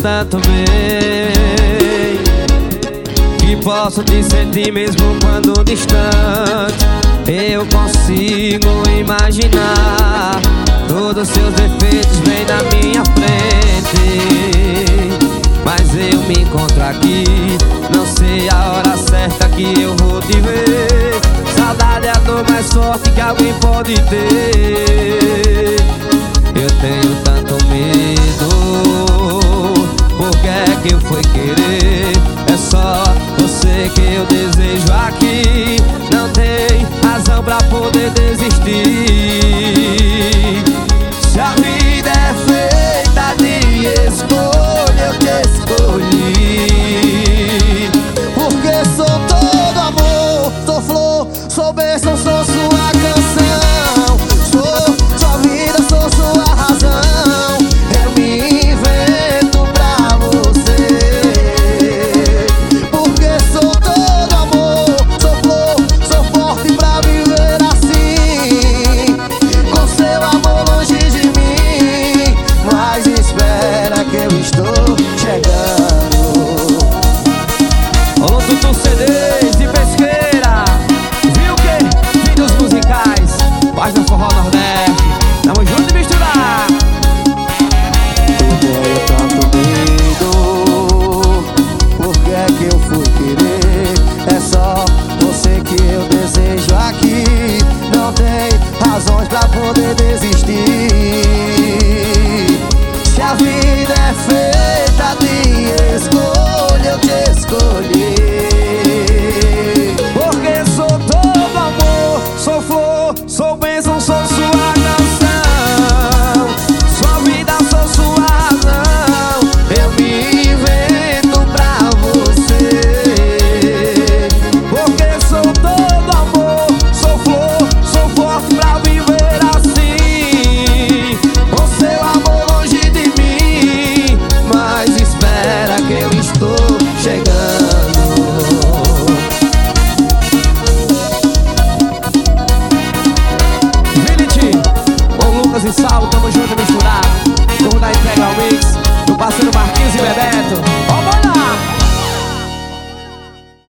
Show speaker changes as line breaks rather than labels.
tanto bem que posso te sentir mesmo quando distante. Eu consigo imaginar todos os seus defeitos bem na minha frente, mas eu me encontro aqui, não sei a hora certa que eu vou te ver. Saudade é a dor mais forte que alguém pode ter. Eu tenho tanto medo, por que é que eu fui querer? É só você que eu desejo aqui, não tem razão pra poder desistir. Se a vida é feita